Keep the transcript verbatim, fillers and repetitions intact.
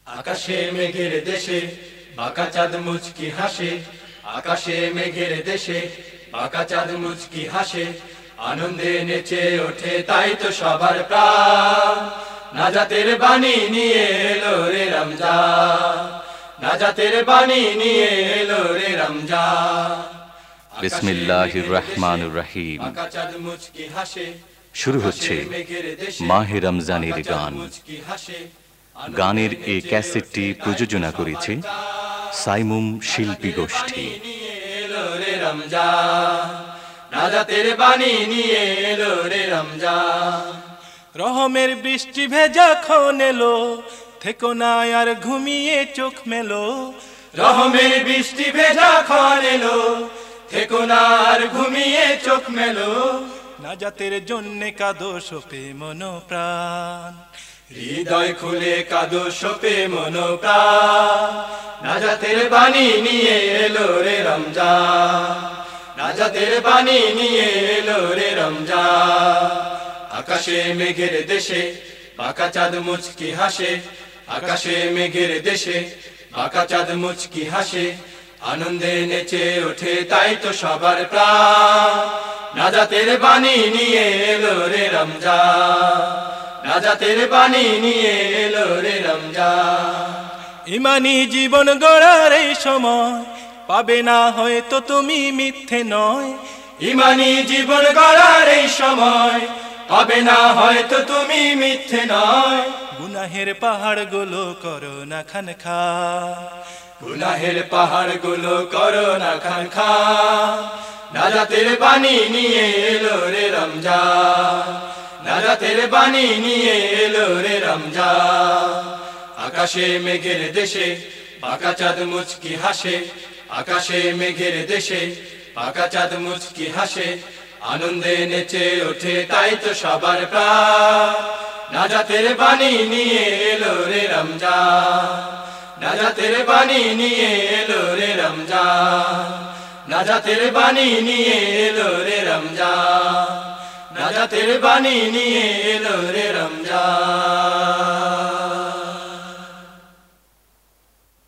আকাশে মেঘের দেশে বাঁকা চাঁদ মুচকি হাসে, আকাশে মেঘের দেশে বাঁকা চাঁদ মুচকি হাসে, আনন্দে নেচে ওঠে তাই তো সবার প্রাণ। নাজাতের বাণী নিয়ে এলো রে রমজান, নাজাতের বাণী নিয়ে এলো রে রমজান। বিসমিল্লাহির রহমানির রহিম। বাঁকা চাঁদ মুচকি হাসে, শুরু হচ্ছে মাহে রমজানের গান। গানের এই ক্যাসেটটি প্রযোজনা করেছে সাইমুম শিল্পী গোষ্ঠী। নাজাতের বাণী নিয়ে এলো রে রমজান। রহমের বৃষ্টি ভেজা খন এলো, থেকো না আর ঘুমিয়ে চোখ মেলো। রহমের বৃষ্টি ভেজা খন এলো, থেকো না আর ঘুমিয়ে চোখ মেলো। নাজাতের জন্যে কাঁদো শোপে মন প্রাণ, হৃদয় খুলে কাঁদো শোপে মন প্রাণ। নাজাতের বাণী নিয়ে এলো রে রমজান, নাজাতের বাণী নিয়ে এলো রে রমজান। আকাশে মেঘের দেশে বাঁকা চাঁদ মুচকি হাসে, আকাশে মেঘের দেশে বাঁকা চাঁদ মুচকি হাসে, আনন্দে নেচে ওঠে তাই তো সবার প্রাণ। নাজাতের বাণী নিয়ে এলো রে রমজান, নাজাতের বাণী নিয়ে এলো রে রমজান। ইমানি জীবন গড়ার এই সময় পাবে না হয়তো তুমি মিথ্যে নয়। ইমানি জীবন গড়ার এই সময় পাবে না হয়তো তুমি মিথ্যে নয়। গুনাহের পাহাড় গুলো করো না খান খা, গুনাহের পাহাড় গুলো করো না খান খা। নাজাতের বাণী নিয়ে এলো রে রমজান, নাজাতের বাণী নিয়ে এলো রে রমজান। আকাশে মেঘের দেশে বাঁকা চাঁদ মুচকি হাসে, আকাশে মেঘের দেশে বাঁকা চাঁদ মুচকি হাসে, আনন্দে নেচে ওঠে তাই তো সবার প্রাণ। নাজাতের বাণী নিয়ে এলো রে রমজান, নাজাতের বাণী নিয়ে এলো রে রমজান। নাজাতের বাণী নিয়ে এলো রে রমজান, নাজাতের বাণী নিয়ে এলো রে রমজান।